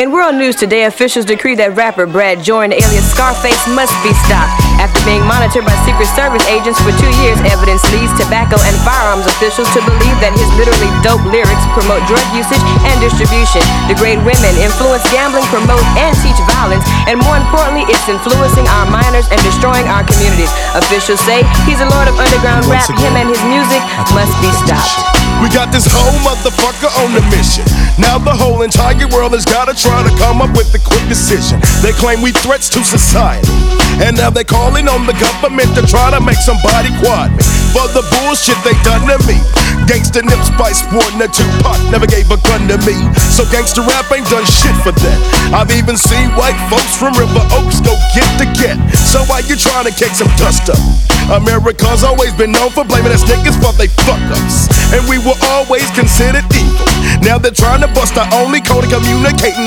In world news today, officials decree that rapper Brad Jordan, alias Scarface, must be stopped. After being monitored by Secret Service agents for 2 years, evidence leads tobacco and firearms officials to believe that his literally dope lyrics promote drug usage and distribution, degrade women, influence gambling, promote and teach violence, and more importantly, it's influencing our minors and destroying our communities. Officials say he's a lord of underground rap. Him and his music must be stopped. We got this whole motherfucker on the mission. Now the whole entire world has gotta try to come up with a quick decision. They claim we threats to society, and now they're calling on the government to try to make somebody quiet me for the bullshit they done to me. Gangsta Nip Spice sporting a Tupac, never gave a gun to me, so gangsta rap ain't done shit for that. I've even seen white folks from River Oaks go get to get. So why you trying to kick some dust up? America's always been known for blaming us niggas for they fuck ups, and we were always considered evil. Now they're trying to bust our only code of communicating